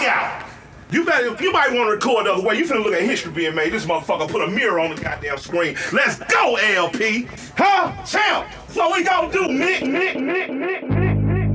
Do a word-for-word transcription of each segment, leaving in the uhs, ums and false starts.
out. You better, you might want to record the other way. You finna look at history being made. This motherfucker put a mirror on the goddamn screen. Let's go, L P. Huh? Champ. What we gonna do, Nick? Nick, Nick, Nick, Nick.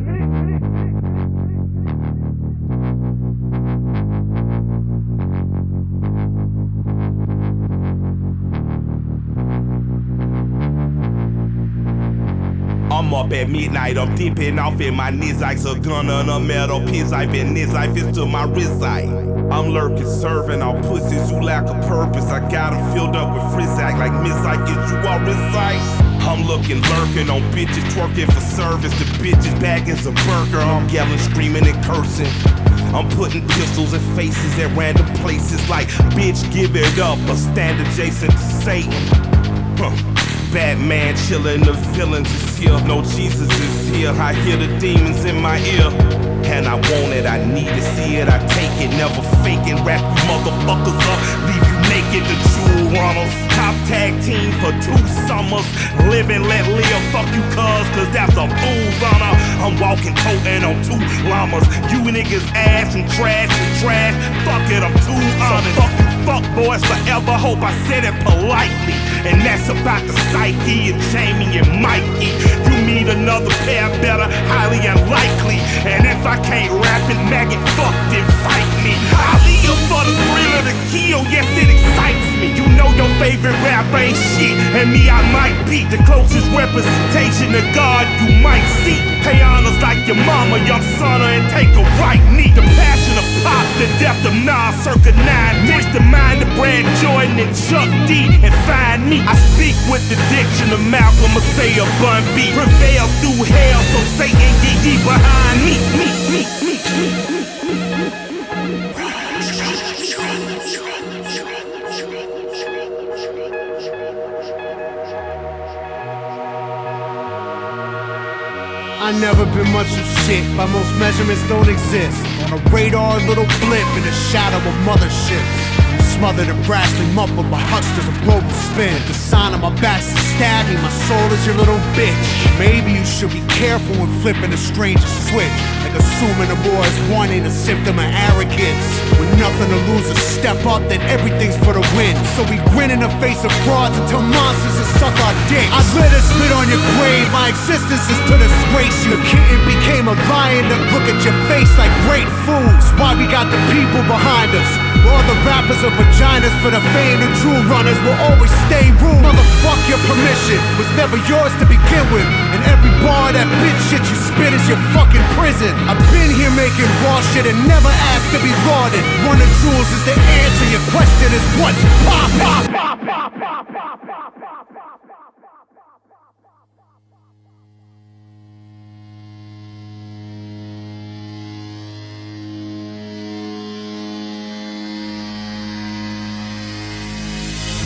I'm up at midnight, I'm dipping off in my Nizikes, a gun on a metal piece. I've been Nizike, fist to my wrist. I'm lurking, serving all pussies who lack a purpose. I got them filled up with frizzak like Mizike, get you all recite. I'm looking, lurking on bitches, twerking for service. The bitches bagging a burger, I'm yelling, screaming and cursing. I'm putting pistols in faces at random places like, bitch, give it up, a stand adjacent to Satan. Huh. Batman chillin', the villains is here. No Jesus is here, I hear the demons in my ear. And I want it, I need to see it, I take it. Never faking, wrap you motherfuckers up, leave you naked, the jewel runners. Top tag team for two summers. Live and let live, fuck you cuz, cause that's a fool's honor. I'm walking, toting on two llamas. You niggas ass and trash and trash. Fuck it, I'm too honest. So fuck you fuck boys forever, hope I said it politely. And that's about the Psyche and Jamie and Mikey. You meet another pair better, highly unlikely. And if I can't rap it, maggot, fuck, then fight me. I live for the thrill of the kill, yes it excites me. You know your favorite rapper ain't shit, and me I might be the closest representation of God you might see. Pay honors like your mama, young son, and take a right knee. The passion of pop, the depth of Nas, circa nine. Mix the mind of Brad Jordan and Chuck D, and find me. I speak with the diction of Malcolm, or say a Bun B. Prevail through hell, so Satan get ye behind me. Me, me, me, me, me. I never been much of shit, by most measurements don't exist. On a radar, a little blip in the shadow of motherships. Smothered and brashly muffled by hucksters of global spin. The sign on my back's to stab me, my soul is your little bitch. Maybe you should be careful when flipping a stranger's switch. Like assuming a boy is one ain't a symptom of arrogance. With nothing to lose or step up, then everything's for the win. So we grin in the face of frauds until monsters will suck our dicks. I let it spit on your grave, my existence is to disgrace you. The kitten became a lion that look at your face like great fools. Why we got the people behind us. All the rappers are vaginas for the fame. The true runners will always stay rude. Motherfuck your permission was never yours to begin with. And every bar that bitch shit you spit is your fucking prison. I've been here making raw shit and never asked to be lauded. One of jewels is the answer. Your question is what's